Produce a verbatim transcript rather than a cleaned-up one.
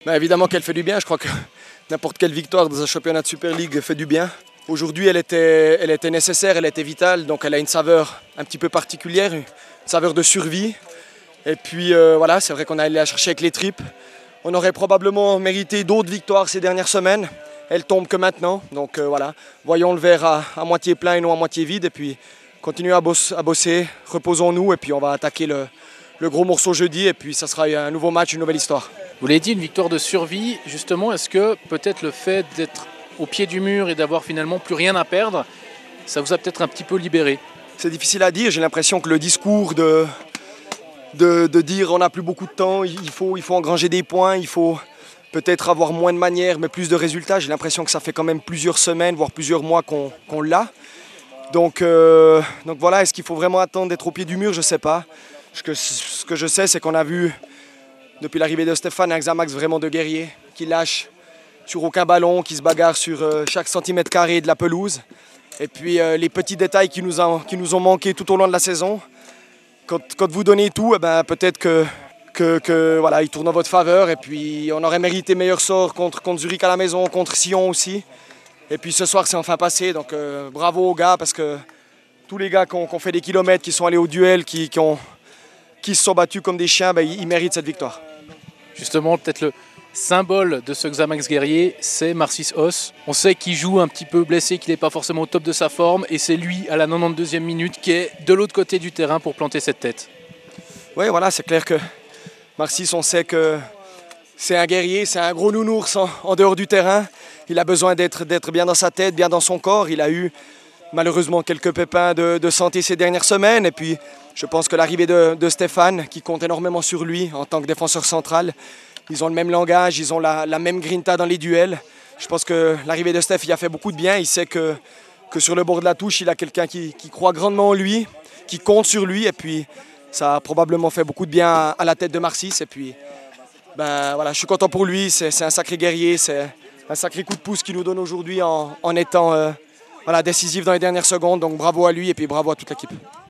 Ben évidemment qu'elle fait du bien, je crois que n'importe quelle victoire dans un championnat de Super League fait du bien. Aujourd'hui, elle était, elle était nécessaire, elle était vitale, donc elle a une saveur un petit peu particulière, une saveur de survie. Et puis euh, voilà, c'est vrai qu'on a allé la chercher avec les tripes. On aurait probablement mérité d'autres victoires ces dernières semaines. Elle tombe que maintenant, donc euh, voilà. Voyons le verre à, à moitié plein et non à moitié vide, et puis continuons à, boss, à bosser, reposons-nous, et puis on va attaquer le, le gros morceau jeudi, et puis ça sera un nouveau match, une nouvelle histoire. Vous l'avez dit, une victoire de survie, justement, est-ce que peut-être le fait d'être au pied du mur et d'avoir finalement plus rien à perdre, ça vous a peut-être un petit peu libéré? C'est difficile à dire, j'ai l'impression que le discours de, de, de dire on n'a plus beaucoup de temps, il faut, il faut engranger des points, il faut peut-être avoir moins de manières mais plus de résultats, j'ai l'impression que ça fait quand même plusieurs semaines, voire plusieurs mois qu'on qu'on l'a. Donc, euh, donc voilà, est-ce qu'il faut vraiment attendre d'être au pied du mur? Je ne sais pas. Ce que, ce que je sais, c'est qu'on a vu depuis l'arrivée de Stéphane un Xamax vraiment de guerrier, qui lâche sur aucun ballon, qui se bagarre sur euh, chaque centimètre carré de la pelouse. Et puis euh, les petits détails qui nous, a, qui nous ont manqué tout au long de la saison. Quand, quand vous donnez tout, eh ben, peut-être que, que, que voilà, il tourne en votre faveur. Et puis on aurait mérité meilleur sort contre, contre Zurich à la maison, contre Sion aussi. Et puis ce soir, c'est enfin passé. Donc euh, bravo aux gars, parce que tous les gars qui ont, qui ont fait des kilomètres, qui sont allés au duel, qui, qui, ont, qui se sont battus comme des chiens, ben, ils, ils méritent cette victoire. Justement, peut-être le symbole de ce Xamax guerrier, c'est Marcis Os. On sait qu'il joue un petit peu blessé, qu'il n'est pas forcément au top de sa forme, et c'est lui, à la quatre-vingt-deuxième minute, qui est de l'autre côté du terrain pour planter cette tête. Oui, voilà, c'est clair que Marcis, on sait que c'est un guerrier, c'est un gros nounours en, en dehors du terrain. Il a besoin d'être d'être bien dans sa tête, bien dans son corps. Il a eu malheureusement quelques pépins de, de santé ces dernières semaines. Et puis, je pense que l'arrivée de, de Stéphane, qui compte énormément sur lui en tant que défenseur central, ils ont le même langage, ils ont la, la même grinta dans les duels. Je pense que l'arrivée de Steph, il a fait beaucoup de bien. Il sait que, que sur le bord de la touche, il a quelqu'un qui, qui croit grandement en lui, qui compte sur lui. Et puis, ça a probablement fait beaucoup de bien à la tête de Marcis. Et puis, ben, voilà, je suis content pour lui. C'est un sacré guerrier. C'est un sacré coup de pouce qu'il nous donne aujourd'hui en, en étant euh, voilà, décisif dans les dernières secondes. Donc bravo à lui et puis bravo à toute l'équipe.